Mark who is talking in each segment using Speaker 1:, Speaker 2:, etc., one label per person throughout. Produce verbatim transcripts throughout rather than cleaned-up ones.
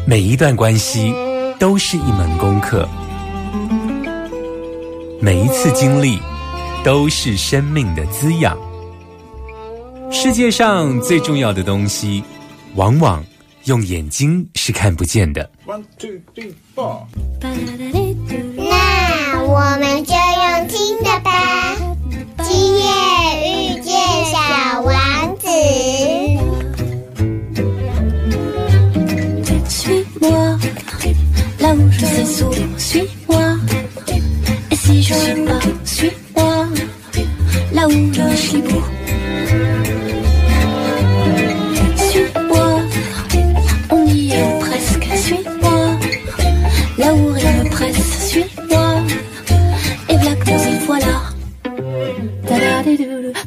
Speaker 1: 每一段关系都是一门功课，每一次经历都是生命的滋养。世界上最重要的东西，往往用眼睛是看不见的。
Speaker 2: One, two, three, four.
Speaker 3: 那我们就用听的吧。今夜遇见小王子。
Speaker 4: Suis-moi, là où je sais sourd, suis-moi. Et si je suis pas, suis-moi, là où je suis beau. Suis-moi, on y est presque, suis-moi, là où rien ne presse, suis-moi. Et voilà que nous y voilà. Da-da-di-do-do.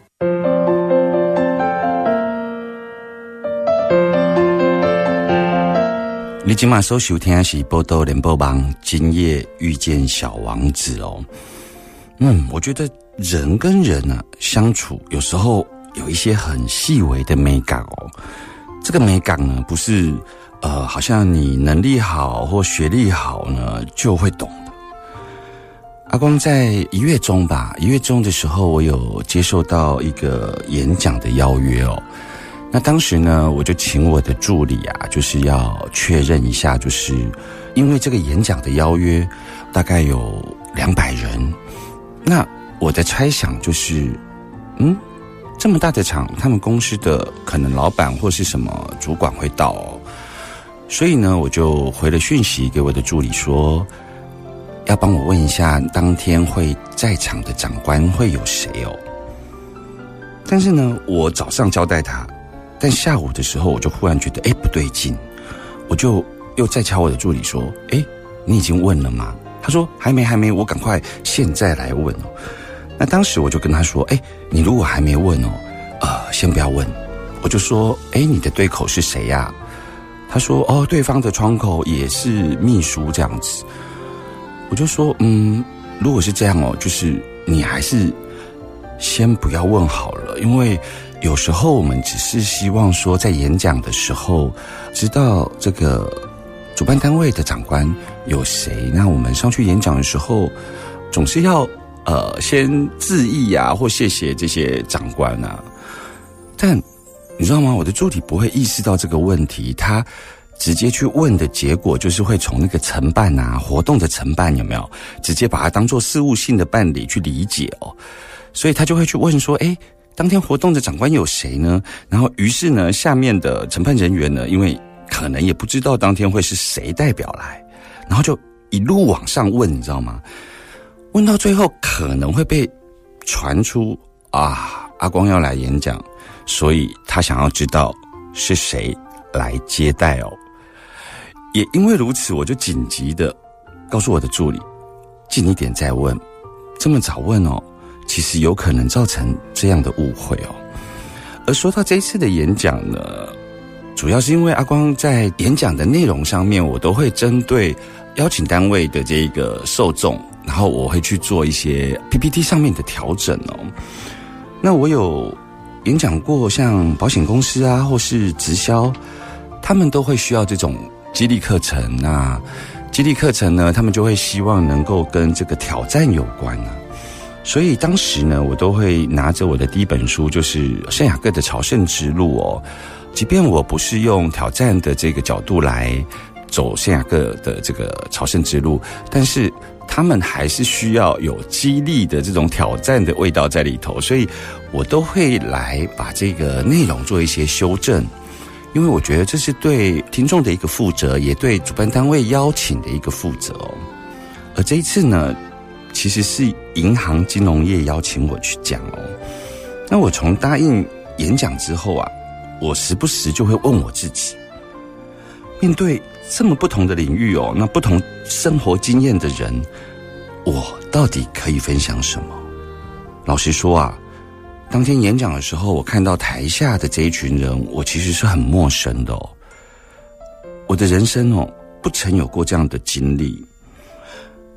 Speaker 5: 你今晚所收听的是报道联播网今夜遇见小王子哦。嗯，我觉得人跟人啊相处，有时候有一些很细微的美感哦。这个美感呢，不是呃，好像你能力好或学历好呢就会懂的。阿光在一月中吧，一月中的时候，我有接受到一个演讲的邀约哦。那当时呢，我就请我的助理啊，就是要确认一下，就是因为这个演讲的邀约大概有两百人，那我的猜想就是，嗯，这么大的场，他们公司的可能老板或是什么主管会到哦，所以呢，我就回了讯息给我的助理说，要帮我问一下当天会在场的长官会有谁哦。但是呢，我早上交代他。但下午的时候，我就忽然觉得，哎，不对劲，我就又再敲我的助理说，哎，你已经问了吗？他说还没，还没，我赶快现在来问哦。那当时我就跟他说，哎，你如果还没问哦，呃，先不要问。我就说，哎，你的对口是谁呀？他说，哦，对方的窗口也是秘书这样子。我就说，嗯，如果是这样哦，就是你还是先不要问好了，因为有时候我们只是希望说在演讲的时候知道这个主办单位的长官有谁，那我们上去演讲的时候总是要呃先致意啊或谢谢这些长官啊。但你知道吗，我的助理不会意识到这个问题，他直接去问的结果就是会从那个承办啊活动的承办有没有直接把它当作事务性的办理去理解哦，所以他就会去问说，诶，当天活动的长官有谁呢？然后于是呢，下面的承办人员呢，因为可能也不知道当天会是谁代表来，然后就一路往上问，你知道吗？问到最后可能会被传出啊，阿光要来演讲，所以他想要知道是谁来接待哦。也因为如此，我就紧急的告诉我的助理，近一点再问，这么早问哦，其实有可能造成这样的误会哦。而说到这一次的演讲呢，主要是因为阿光在演讲的内容上面，我都会针对邀请单位的这个受众，然后我会去做一些 P P T 上面的调整哦。那我有演讲过像保险公司啊，或是直销，他们都会需要这种激励课程啊。激励课程呢，他们就会希望能够跟这个挑战有关啊。所以当时呢，我都会拿着我的第一本书，就是圣雅各的朝圣之路哦。即便我不是用挑战的这个角度来走圣雅各的这个朝圣之路，但是他们还是需要有激励的这种挑战的味道在里头，所以我都会来把这个内容做一些修正，因为我觉得这是对听众的一个负责，也对主办单位邀请的一个负责哦。而这一次呢，其实是银行金融业邀请我去讲哦。那我从答应演讲之后啊，我时不时就会问我自己，面对这么不同的领域哦，那不同生活经验的人，我到底可以分享什么？老实说啊，当天演讲的时候，我看到台下的这一群人，我其实是很陌生的哦。我的人生哦，不曾有过这样的经历。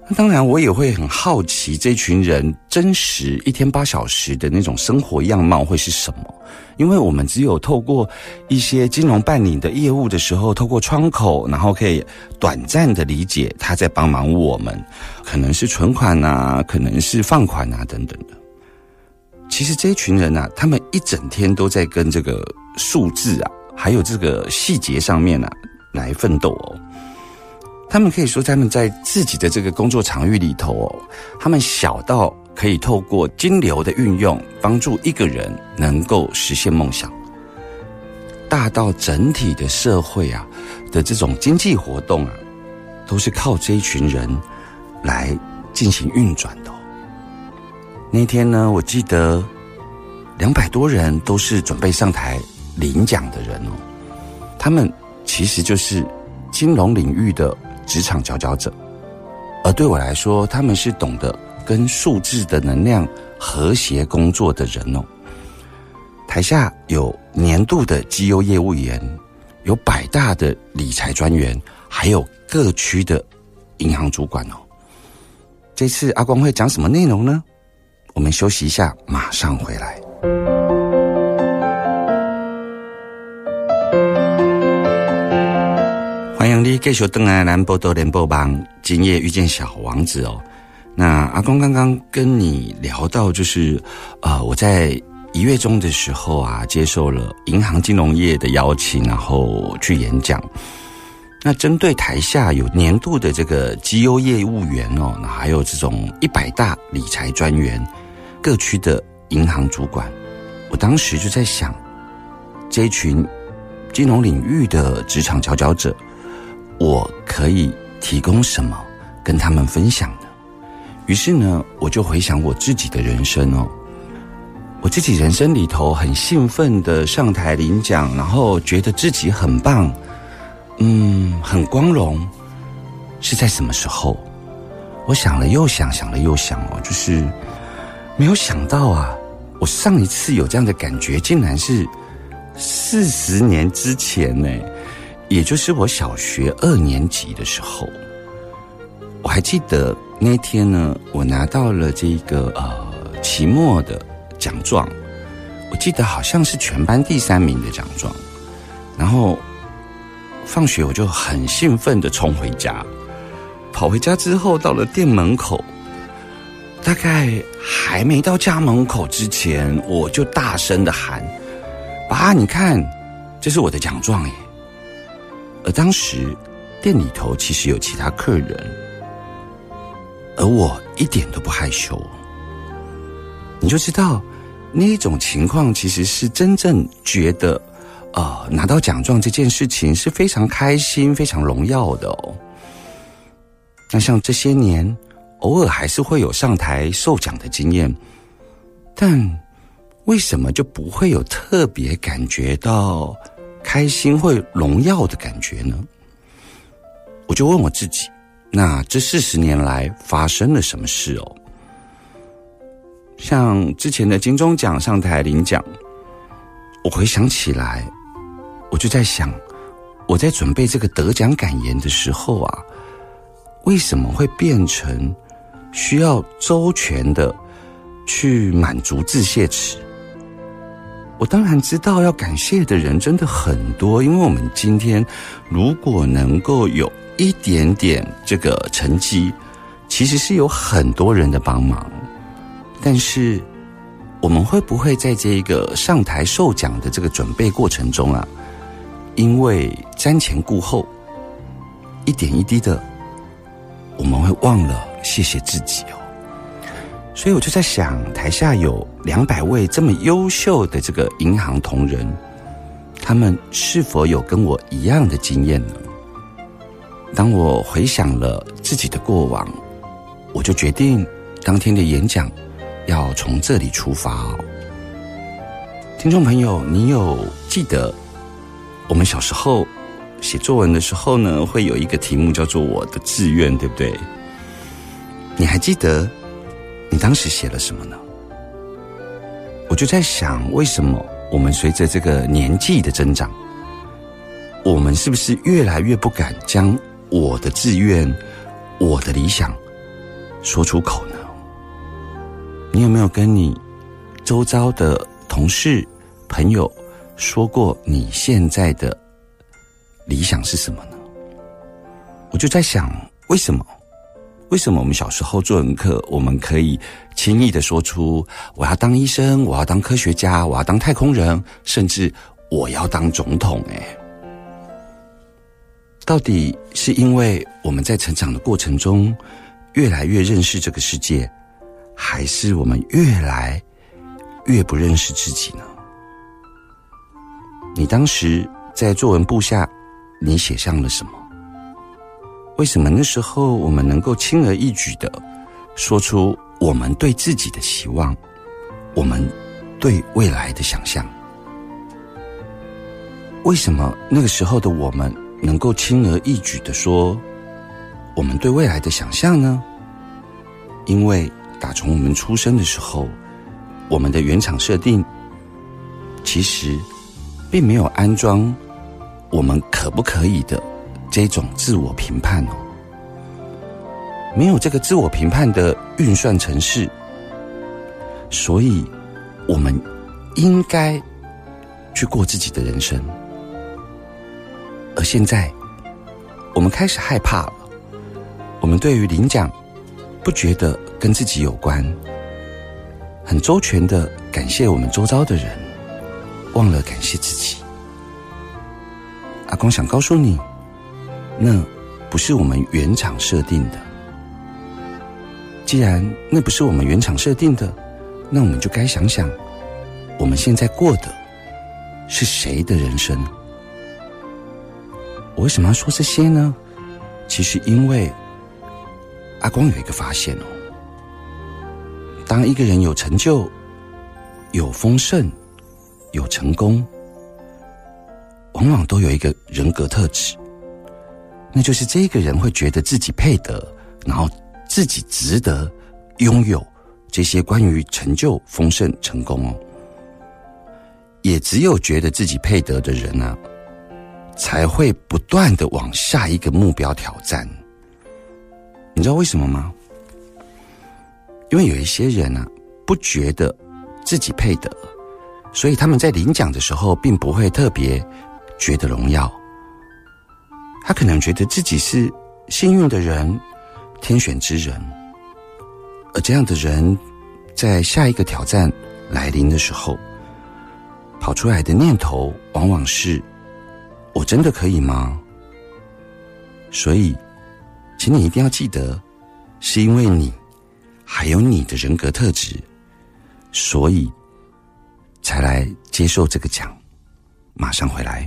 Speaker 5: 那当然我也会很好奇这群人真实一天八小时的那种生活样貌会是什么，因为我们只有透过一些金融办理的业务的时候，透过窗口，然后可以短暂的理解他在帮忙我们，可能是存款啊，可能是放款啊等等的。其实这一群人啊，他们一整天都在跟这个数字啊，还有这个细节上面啊来奋斗哦。他们可以说他们在自己的这个工作场域里头哦，他们小到可以透过金流的运用帮助一个人能够实现梦想，大到整体的社会啊的这种经济活动啊，都是靠这一群人来进行运转的哦。那天呢，我记得两百多人都是准备上台领奖的人哦，他们其实就是金融领域的职场佼佼者，而对我来说，他们是懂得跟数字的能量和谐工作的人哦。台下有年度的绩优业务员，有百大的理财专员，还有各区的银行主管哦。这次阿光会讲什么内容呢？我们休息一下，马上回来。欢迎你继续回来咱报道联播网今夜遇见小王子哦。那阿公刚刚跟你聊到，就是呃，我在一月中的时候啊，接受了银行金融业的邀请，然后去演讲。那针对台下有年度的这个绩优业务员哦，那还有这种一百大理财专员，各区的银行主管，我当时就在想，这一群金融领域的职场佼佼者，我可以提供什么跟他们分享呢？于是呢，我就回想我自己的人生哦，我自己人生里头很兴奋的上台领奖，然后觉得自己很棒，嗯，很光荣，是在什么时候？我想了又想，想了又想哦，就是没有想到啊，我上一次有这样的感觉，竟然是四十年之前呢。也就是我小学二年级的时候，我还记得那天呢，我拿到了这个呃期末的奖状，我记得好像是全班第三名的奖状。然后放学我就很兴奋地冲回家，跑回家之后到了店门口，大概还没到家门口之前，我就大声地喊：“爸，你看，这是我的奖状耶！”而当时店里头其实有其他客人，而我一点都不害羞。你就知道那一种情况其实是真正觉得呃，拿到奖状这件事情是非常开心非常荣耀的哦。那像这些年偶尔还是会有上台受奖的经验，但为什么就不会有特别感觉到开心会荣耀的感觉呢？我就问我自己，那这四十年来发生了什么事哦？像之前的金钟奖上台领奖，我回想起来，我就在想，我在准备这个得奖感言的时候啊，为什么会变成需要周全的去满足致谢词？我当然知道要感谢的人真的很多，因为我们今天如果能够有一点点这个成绩，其实是有很多人的帮忙。但是我们会不会在这个上台受奖的这个准备过程中啊，因为瞻前顾后，一点一滴的我们会忘了谢谢自己哦。所以我就在想，台下有两百位这么优秀的这个银行同仁，他们是否有跟我一样的经验呢？当我回想了自己的过往，我就决定当天的演讲要从这里出发哦。听众朋友，你有记得我们小时候写作文的时候呢，会有一个题目叫做我的志愿，对不对？你还记得你当时写了什么呢？我就在想，为什么我们随着这个年纪的增长，我们是不是越来越不敢将我的志愿、我的理想说出口呢？你有没有跟你周遭的同事、朋友说过你现在的理想是什么呢？我就在想，为什么？为什么我们小时候作文课，我们可以轻易的说出我要当医生，我要当科学家，我要当太空人，甚至我要当总统？诶，到底是因为我们在成长的过程中越来越认识这个世界，还是我们越来越不认识自己呢？你当时在作文簿下，你写上了什么？为什么那时候我们能够轻而易举地说出我们对自己的期望，我们对未来的想象？为什么那个时候的我们能够轻而易举地说我们对未来的想象呢？因为打从我们出生的时候，我们的原厂设定其实并没有安装我们可不可以的这种自我评判哦，没有这个自我评判的运算程式，所以我们应该去过自己的人生。而现在我们开始害怕了，我们对于领奖不觉得跟自己有关，很周全的感谢我们周遭的人，忘了感谢自己。阿公想告诉你，那不是我们原厂设定的。既然那不是我们原厂设定的，那我们就该想想，我们现在过的是谁的人生？我为什么要说这些呢？其实因为阿光有一个发现哦，当一个人有成就、有丰盛、有成功，往往都有一个人格特质，那就是这个人会觉得自己配得，然后自己值得拥有这些关于成就、丰盛、成功哦。也只有觉得自己配得的人啊，才会不断的往下一个目标挑战。你知道为什么吗？因为有一些人啊，不觉得自己配得，所以他们在领奖的时候并不会特别觉得荣耀。他可能觉得自己是幸运的人，天选之人，而这样的人在下一个挑战来临的时候，跑出来的念头往往是，我真的可以吗？所以请你一定要记得，是因为你还有你的人格特质，所以才来接受这个奖。马上回来。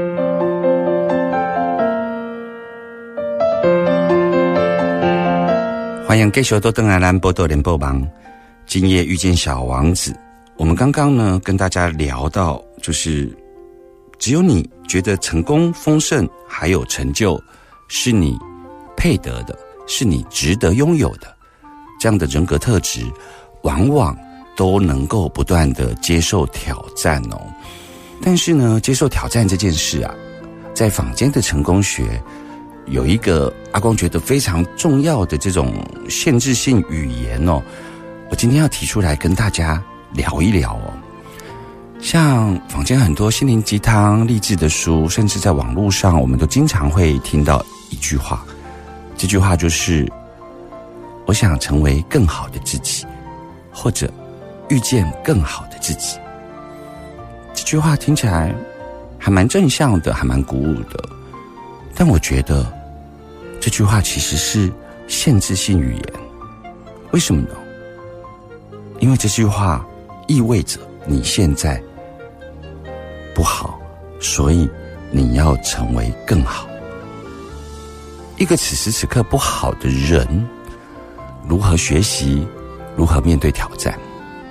Speaker 5: 欢迎继续都登来咱报道联播网，今夜遇见小王子。我们刚刚呢跟大家聊到，就是只有你觉得成功、丰盛还有成就是你配得的，是你值得拥有的，这样的人格特质往往都能够不断的接受挑战哦。但是呢，接受挑战这件事啊，在坊间的成功学有一个阿光觉得非常重要的这种限制性语言哦，我今天要提出来跟大家聊一聊哦。像坊间很多心灵鸡汤、励志的书，甚至在网络上，我们都经常会听到一句话，这句话就是我想成为更好的自己，或者遇见更好的自己。这句话听起来还蛮正向的，还蛮鼓舞的，但我觉得这句话其实是限制性语言。为什么呢？因为这句话意味着你现在不好，所以你要成为更好。一个此时此刻不好的人，如何学习，如何面对挑战？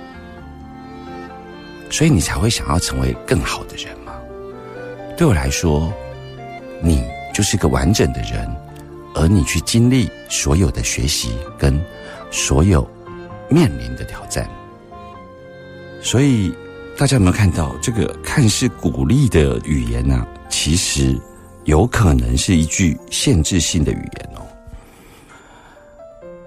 Speaker 5: 所以你才会想要成为更好的人嘛。对我来说，你就是个完整的人，而你去经历所有的学习跟所有面临的挑战。所以大家有没有看到这个看似鼓励的语言呢、啊？其实有可能是一句限制性的语言哦。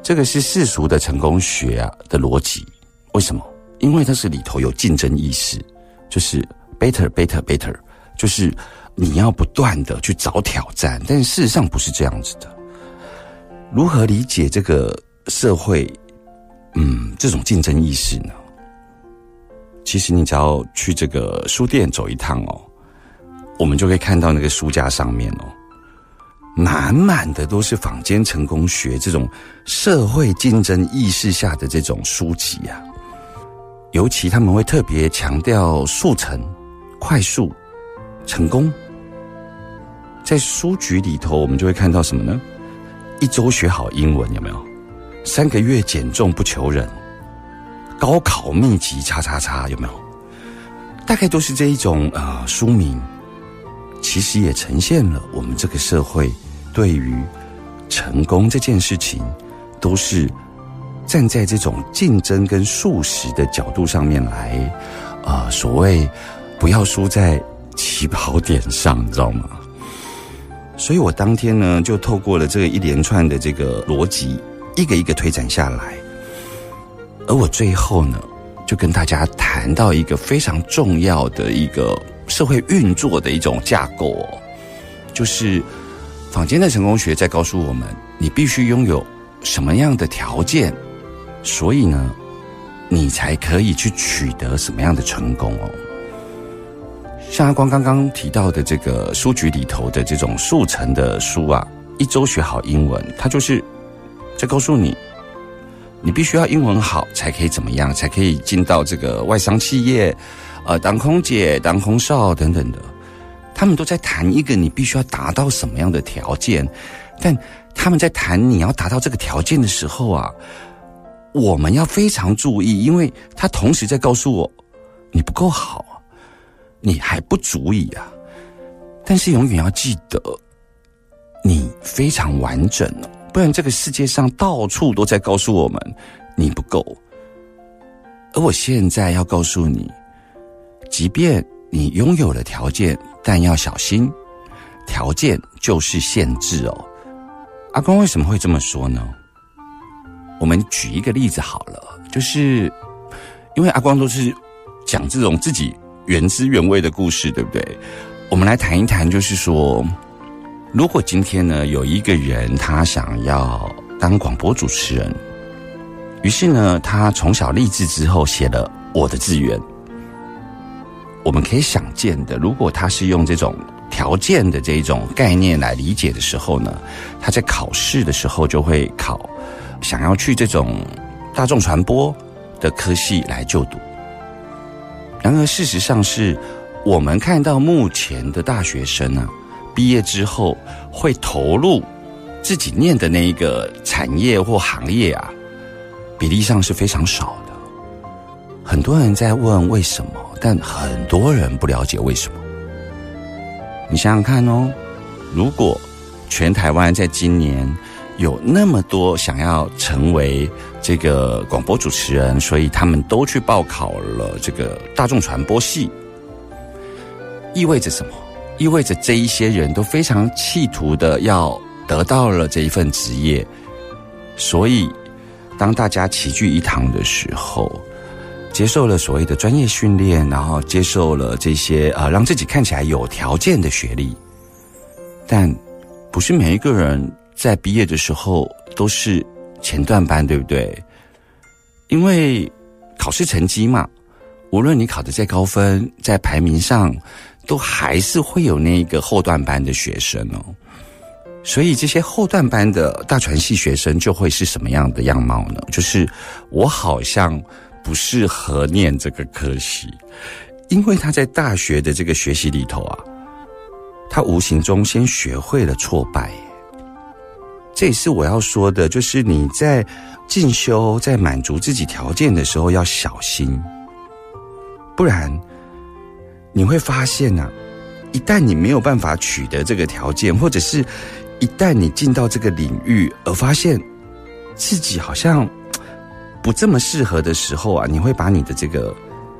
Speaker 5: 这个是世俗的成功学啊的逻辑。为什么？因为它是里头有竞争意识，就是 better better better， 就是你要不断的去找挑战，但事实上不是这样子的。如何理解这个社会嗯这种竞争意识呢？其实你只要去这个书店走一趟哦，我们就可以看到那个书架上面哦，满满的都是坊间成功学这种社会竞争意识下的这种书籍啊。尤其他们会特别强调速成、快速、成功。在书局里头，我们就会看到什么呢？一周学好英文，有没有？三个月减重不求人，高考秘籍叉叉叉，有没有？大概都是这一种呃书名，其实也呈现了我们这个社会对于成功这件事情，都是站在这种竞争跟速食的角度上面来，呃，所谓不要输在起跑点上，你知道吗？所以我当天呢，就透过了这个一连串的这个逻辑，一个一个推展下来，而我最后呢，就跟大家谈到一个非常重要的一个社会运作的一种架构哦，就是坊间的成功学在告诉我们，你必须拥有什么样的条件，所以呢，你才可以去取得什么样的成功哦。像阿光刚刚提到的这个书局里头的这种速成的书啊，一周学好英文，它就是在告诉你，你必须要英文好才可以怎么样，才可以进到这个外商企业，呃，当空姐、当空少等等的。他们都在谈一个你必须要达到什么样的条件，但他们在谈你要达到这个条件的时候啊，我们要非常注意，因为他同时在告诉我，你不够好，你还不足以啊。但是永远要记得，你非常完整哦，不然这个世界上到处都在告诉我们你不够。而我现在要告诉你，即便你拥有了条件，但要小心，条件就是限制哦。阿光为什么会这么说呢？我们举一个例子好了，就是因为阿光都是讲这种自己原汁原味的故事，对不对？我们来谈一谈，就是说，如果今天呢有一个人他想要当广播主持人，于是呢他从小立志之后写了我的志愿。我们可以想见的，如果他是用这种条件的这种概念来理解的时候呢，他在考试的时候就会考想要去这种大众传播的科系来就读。然而事实上是，我们看到目前的大学生啊，毕业之后会投入自己念的那一个产业或行业啊，比例上是非常少的。很多人在问为什么，但很多人不了解为什么。你想想看哦，如果全台湾在今年有那么多想要成为这个广播主持人，所以他们都去报考了这个大众传播系，意味着什么？意味着这一些人都非常企图的要得到了这一份职业，所以当大家齐聚一堂的时候，接受了所谓的专业训练，然后接受了这些呃让自己看起来有条件的学历，但不是每一个人在毕业的时候都是前段班，对不对？因为考试成绩嘛，无论你考得再高分，在排名上都还是会有那个后段班的学生哦。所以这些后段班的大传系学生就会是什么样的样貌呢？就是我好像不适合念这个科系，因为他在大学的这个学习里头啊，他无形中先学会了挫败。这也是我要说的，就是你在进修，在满足自己条件的时候要小心，不然你会发现啊，一旦你没有办法取得这个条件，或者是一旦你进到这个领域而发现自己好像不这么适合的时候啊，你会把你的这个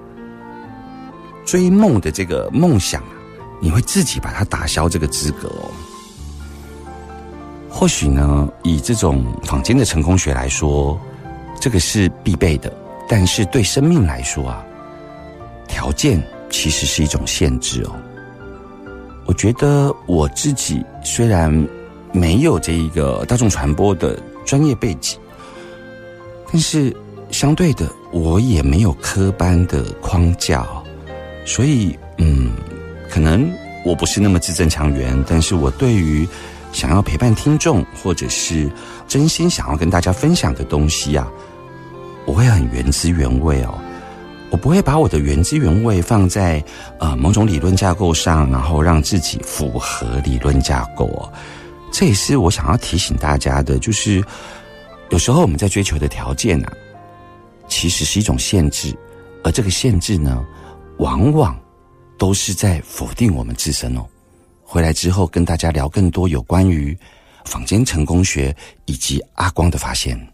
Speaker 5: 追梦的这个梦想啊，你会自己把它打消这个资格哦。 或许呢，以这种坊间的成功学来说，这个是必备的，但是对生命来说啊，条件其实是一种限制哦。我觉得我自己虽然没有这一个大众传播的专业背景，但是相对的我也没有科班的框架哦，所以嗯，可能我不是那么字正腔圆，但是我对于想要陪伴听众，或者是真心想要跟大家分享的东西啊，我会很原汁原味哦。我不会把我的原汁原味放在呃某种理论架构上，然后让自己符合理论架构哦。这也是我想要提醒大家的，就是有时候我们在追求的条件啊，其实是一种限制，而这个限制呢，往往都是在否定我们自身哦。回来之后跟大家聊更多有关于坊间成功学以及阿光的发现。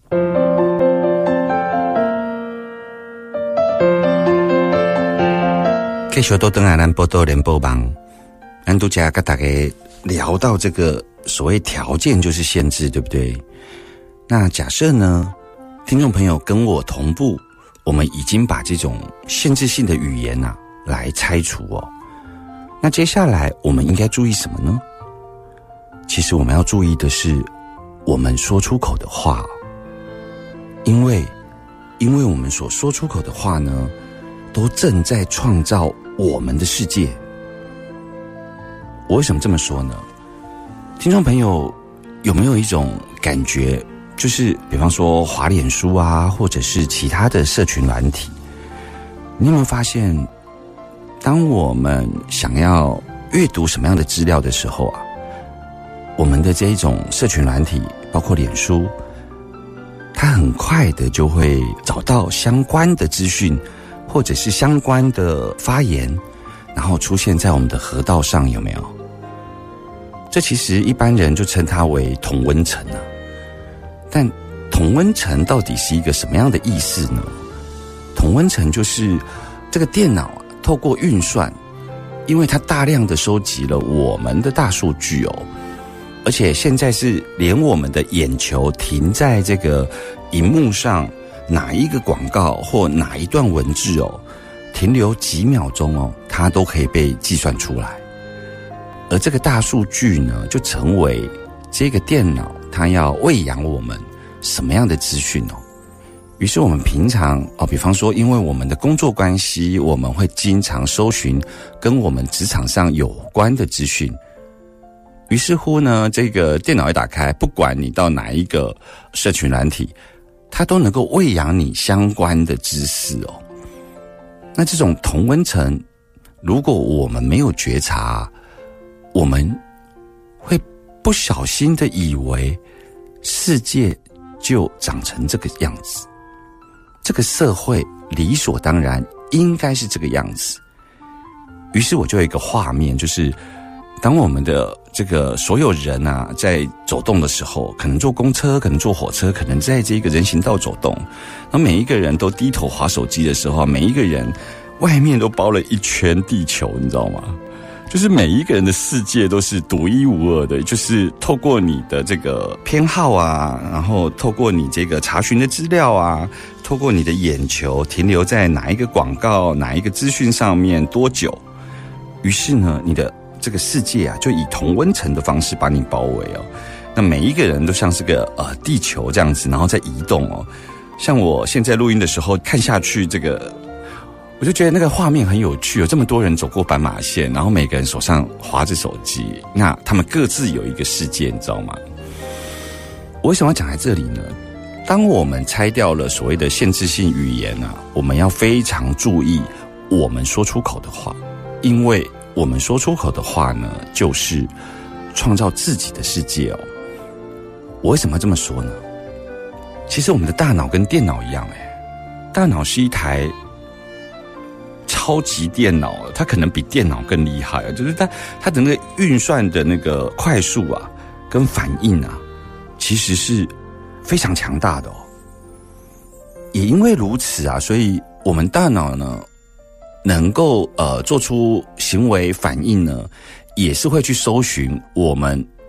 Speaker 5: 继续都登来咱报道联播网，咱都加跟大家聊到这个所谓条件就是限制，对不对？那假设呢，听众朋友跟我同步，我们已经把这种限制性的语言啊来拆除哦。那接下来我们应该注意什么呢？其实我们要注意的是我们说出口的话，因为因为我们所说出口的话呢，都正在创造我们的世界。我为什么这么说呢？听众朋友有没有一种感觉，就是比方说滑脸书啊，或者是其他的社群软体，你有没有发现，当我们想要阅读什么样的资料的时候啊，我们的这一种社群软体，包括脸书，它很快的就会找到相关的资讯，或者是相关的发言，然后出现在我们的河道上，有没有？这其实一般人就称它为同温层啊。但同温层到底是一个什么样的意思呢？同温层就是这个电脑啊，透过运算，因为它大量的收集了我们的大数据哦，而且现在是连我们的眼球停在这个荧幕上，哪一个广告或哪一段文字哦，停留几秒钟哦，它都可以被计算出来。而这个大数据呢，就成为这个电脑它要喂养我们什么样的资讯哦。于是我们平常哦，比方说因为我们的工作关系，我们会经常搜寻跟我们职场上有关的资讯。于是乎呢，这个电脑一打开，不管你到哪一个社群软体，它都能够喂养你相关的知识哦。那这种同温层，如果我们没有觉察，我们会不小心的以为世界就长成这个样子，这个社会理所当然应该是这个样子。于是我就有一个画面，就是当我们的这个所有人啊在走动的时候，可能坐公车，可能坐火车，可能在这个人行道走动，那每一个人都低头滑手机的时候，每一个人外面都包了一圈地球，你知道吗？就是每一个人的世界都是独一无二的，就是透过你的这个偏好啊，然后透过你这个查询的资料啊，透过你的眼球停留在哪一个广告、哪一个资讯上面多久，于是呢，你的这个世界啊，就以同温层的方式把你包围哦。那每一个人都像是个呃地球这样子，然后在移动哦。像我现在录音的时候看下去，这个我就觉得那个画面很有趣，有这么多人走过斑马线，然后每个人手上滑着手机，那他们各自有一个世界，你知道吗？我为什么要讲在这里呢？当我们拆掉了所谓的限制性语言啊，我们要非常注意我们说出口的话，因为我们说出口的话呢，就是创造自己的世界哦。我为什么要这么说呢？其实我们的大脑跟电脑一样，诶，大脑是一台超级电脑，它可能比电脑更厉害啊！就是它它的那个运算的那个快速啊，跟反应啊，其实是非常强大的哦。也因为如此啊，所以我们大脑呢，能够呃做出行为反应呢，也是会去搜寻我们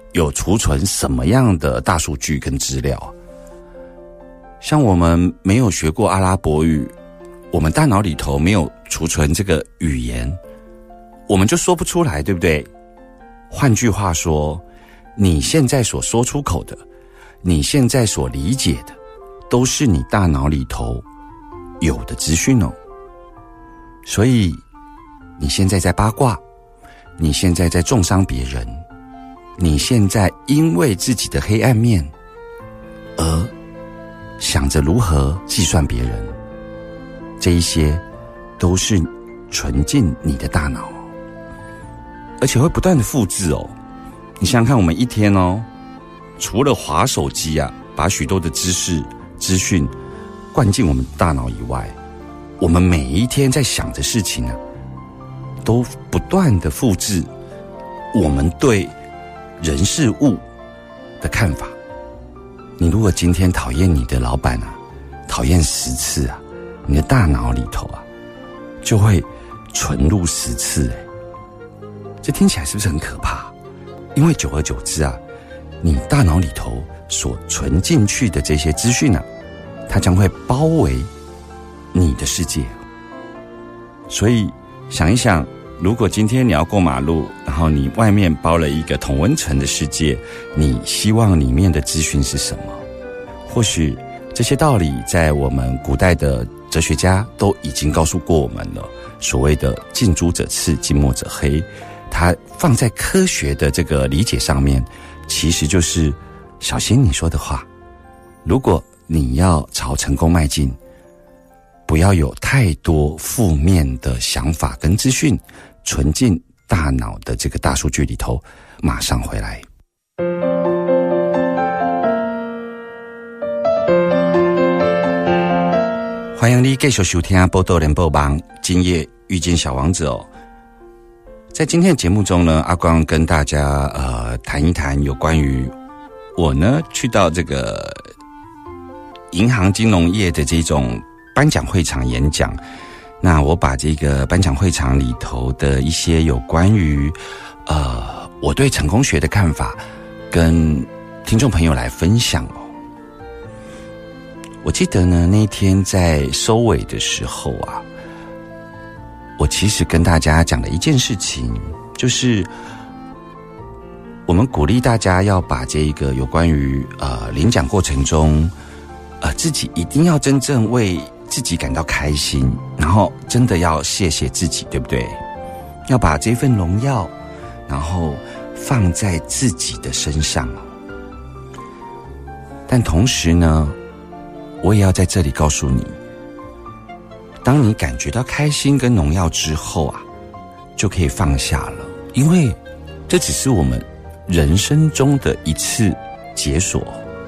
Speaker 5: 有储存什么样的大数据跟资料。像我们没有学过阿拉伯语，我们大脑里头没有储存这个语言，我们就说不出来，对不对？换句话说，你现在所说出口的，你现在所理解的，都是你大脑里头有的资讯哦。所以你现在在八卦，你现在在中伤别人，你现在因为自己的黑暗面而想着如何计算别人，这一些都是存进你的大脑，而且会不断的复制哦。你想想看，我们一天哦，除了滑手机啊，把许多的知识资讯灌进我们大脑以外，我们每一天在想的事情啊，都不断的复制我们对人事物的看法。你如果今天讨厌你的老板啊，讨厌十次啊，你的大脑里头啊，就会存入十次诶。这听起来是不是很可怕？因为久而久之啊，你大脑里头所存进去的这些资讯啊，它将会包围你的世界。所以想一想，如果今天你要过马路，然后你外面包了一个同温层的世界，你希望里面的资讯是什么？或许这些道理在我们古代的哲学家都已经告诉过我们了。所谓的近朱者赤，近墨者黑，它放在科学的这个理解上面，其实就是小心你说的话。如果你要朝成功迈进，不要有太多负面的想法跟资讯存进大脑的这个大数据里头，马上回来。欢迎你继续收听《报道联播网》，今夜遇见小王子哦。在今天的节目中呢，阿光跟大家呃谈一谈有关于我呢去到这个银行金融业的这种颁奖会场演讲。那我把这个颁奖会场里头的一些有关于呃我对成功学的看法跟听众朋友来分享哦。我记得呢，那一天在收尾的时候啊，我其实跟大家讲了一件事情，就是我们鼓励大家要把这一个有关于呃领奖过程中，呃自己一定要真正为自己感到开心，然后真的要谢谢自己，对不对？要把这份荣耀，然后放在自己的身上。但同时呢，我也要在这里告诉你，当你感觉到开心跟荣耀之后啊，就可以放下了，因为这只是我们人生中的一次解锁。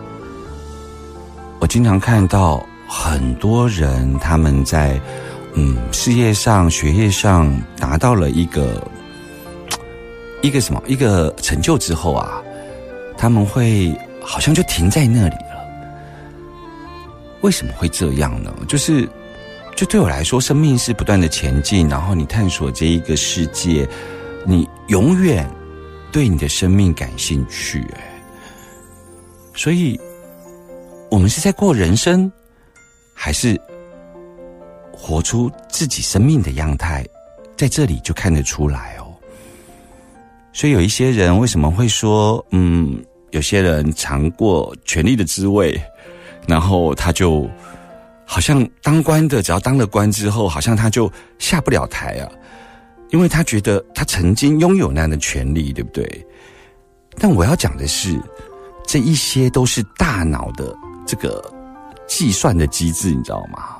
Speaker 5: 我经常看到很多人他们在嗯事业上学业上达到了一个一个什么一个成就之后啊，他们会好像就停在那里了。为什么会这样呢？就是就对我来说，生命是不断的前进，然后你探索这一个世界，你永远对你的生命感兴趣。所以我们是在过人生，还是活出自己生命的样态，在这里就看得出来哦。所以有一些人为什么会说嗯，有些人尝过权力的滋味，然后他就好像当官的只要当了官之后，好像他就下不了台啊，因为他觉得他曾经拥有那样的权利，对不对？但我要讲的是，这一些都是大脑的这个计算的机制，你知道吗？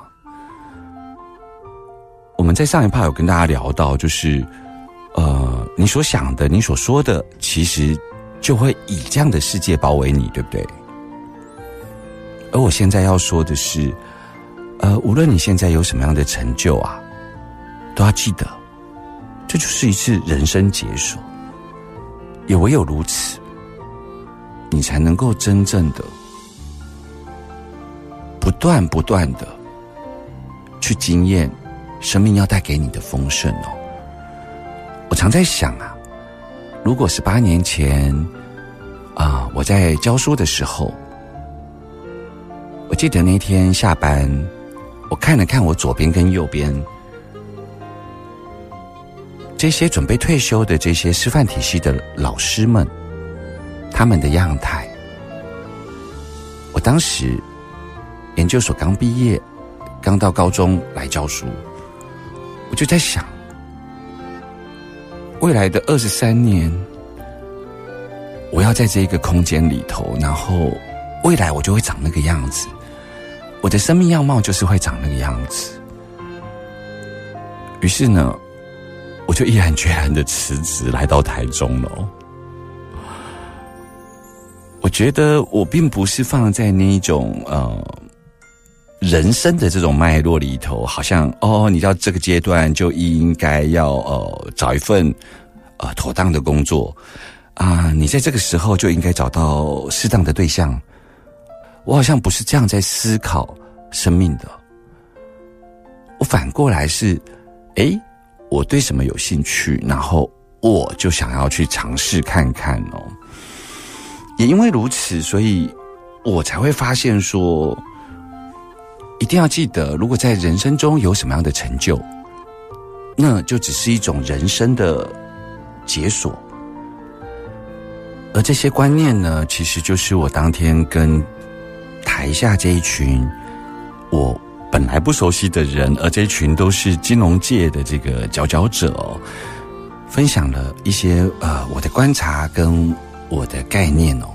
Speaker 5: 我们在上一 part 有跟大家聊到，就是呃，你所想的，你所说的，其实就会以这样的世界包围你，对不对？而我现在要说的是，呃，无论你现在有什么样的成就啊，都要记得，这就是一次人生解锁。也唯有如此，你才能够真正的不断不断的去经验生命要带给你的丰盛哦。我常在想啊，如果十八年前啊、呃，我在教书的时候，我记得那天下班，我看了看我左边跟右边这些准备退休的这些师范体系的老师们，他们的样态。我当时研究所刚毕业，刚到高中来教书，我就在想，未来的二十三年，我要在这个空间里头，然后未来我就会长那个样子，我的生命样貌就是会长那个样子。于是呢，我就毅然决然的辞职来到台中了。我觉得我并不是放在那一种呃人生的这种脉络里头，好像哦，你到这个阶段就应该要呃找一份呃妥当的工作啊、呃，你在这个时候就应该找到适当的对象。我好像不是这样在思考生命的，我反过来是，诶，我对什么有兴趣，然后我就想要去尝试看看哦。也因为如此，所以我才会发现说，一定要记得，如果在人生中有什么样的成就，那就只是一种人生的解锁。而这些观念呢，其实就是我当天跟台下这一群我本来不熟悉的人，而这一群都是金融界的这个佼佼者哦，分享了一些呃我的观察跟我的概念哦。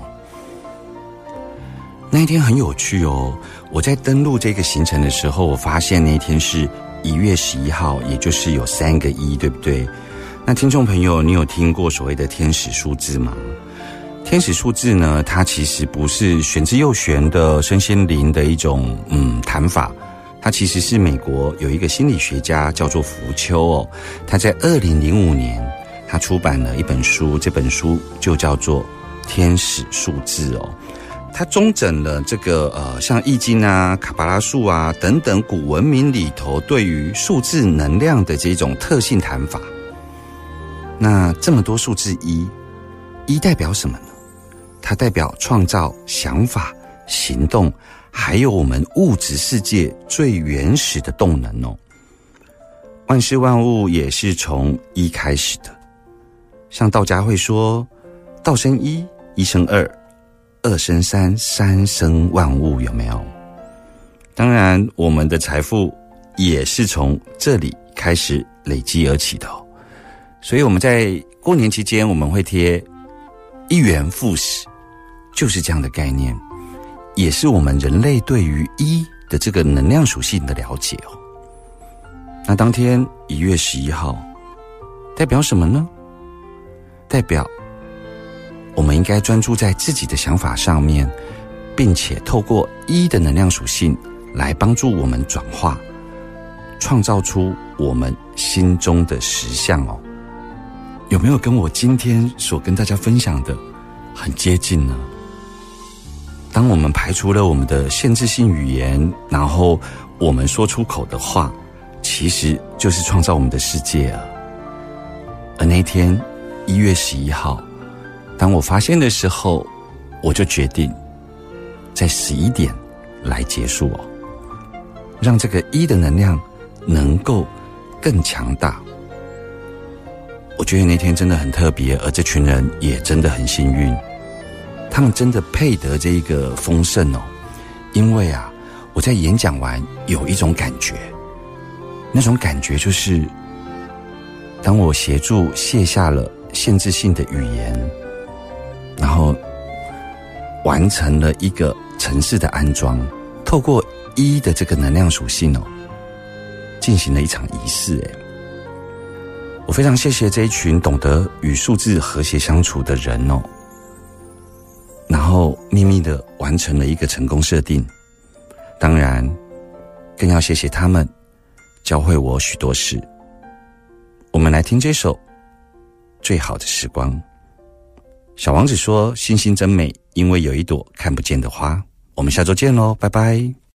Speaker 5: 那一天很有趣哦，我在登录这个行程的时候，我发现那一天是一月十一号，也就是有三个一，对不对？那听众朋友，你有听过所谓的天使数字吗？天使数字呢，它其实不是玄之又玄的身心灵的一种嗯谈法，它其实是美国有一个心理学家叫做福丘哦，他在二零零五年他出版了一本书，这本书就叫做《天使数字》哦。他综整了这个呃，像易经啊、卡巴拉数啊等等古文明里头对于数字能量的这种特性谈法。那这么多数字一，一代表什么呢？它代表创造、想法、行动，还有我们物质世界最原始的动能哦。万事万物也是从一开始的，像道家会说，道生一，一生二，二生三，三生万物，有没有？当然，我们的财富也是从这里开始累积而起的哦。所以我们在过年期间，我们会贴一元复始，就是这样的概念，也是我们人类对于一的这个能量属性的了解哦。那当天一月十一号代表什么呢？代表我们应该专注在自己的想法上面，并且透过一的能量属性来帮助我们转化，创造出我们心中的实相哦。有没有跟我今天所跟大家分享的很接近呢？当我们排除了我们的限制性语言，然后我们说出口的话，其实就是创造我们的世界啊。而那天一月十一号，当我发现的时候，我就决定在十一点来结束哦，让这个一的能量能够更强大。我觉得那天真的很特别，而这群人也真的很幸运，他们真的配得这一个丰盛哦。因为啊，我在演讲完有一种感觉，那种感觉就是，当我协助卸下了限制性的语言，然后完成了一个城市的安装，透过一的这个能量属性哦，进行了一场仪式诶。我非常谢谢这一群懂得与数字和谐相处的人哦，然后秘密的完成了一个成功设定。当然，更要谢谢他们教会我许多事。我们来听这首《最好的时光》。小王子说：“星星真美，因为有一朵看不见的花。”我们下周见喽，拜拜。